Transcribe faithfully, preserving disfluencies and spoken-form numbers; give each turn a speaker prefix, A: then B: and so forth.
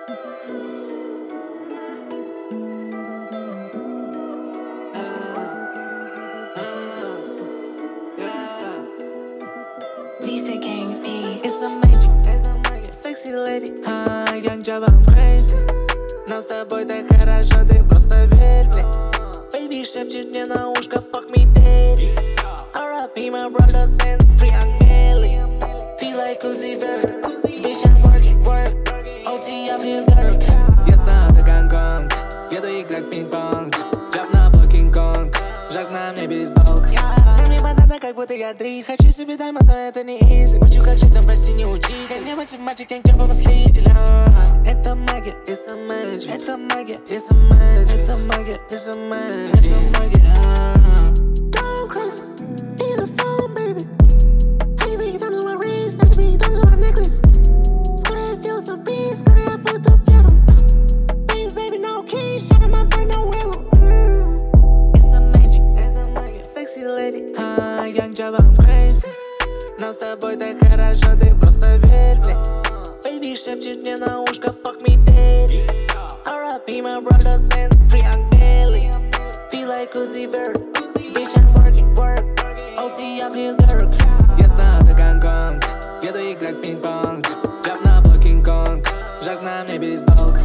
A: Visa Gang Beats.
B: It's amazing, sexy lady. А, young job, I'm crazy. Но с тобой так хорошо, ты просто верь мне. Baby шепчет мне на ушко, fuck me daddy. R I P my brothers and free ангели. Feel like Uzi Vert. Bitch, I'm working, work. O T, I feel dark. Вьетнам, Гонконг. Еду играть пинг-понг. Джаб на Кинг-Конг. Жак на мне бейсболка. Дай мне банана, как будто я дрис. Хочу себе даймонд, но это не easy. Учу, как жить, но прости, не учить. Я не математик, я не помыслитель. Это магия, it's a magic. Это магия, it's a magic. Это магия, it's a magic. Это магия.
C: Don't cross, in the phone, baby. Honey, big diamonds on my wrist, honey, big diamonds on my necklace. Скоро сделал сюрприз, скоро я буду первым. Baby, baby, no keys, shut up my brain, no willow.
B: It's a magic, это магия. Sexy lady, а, young job, I'm crazy. Но с тобой так хорошо, ты просто верь мне. Baby шепчет мне на ушко, fuck me daddy. R I P my brothers and free ангели. Feel like Uzi Vert. Bitch, I'm working, work. O T, I feel dark. Вьетнам, Гонконг. Еду играть пинг-понг. Джаб на Кинг-Конг. Жак на мне бейсболка.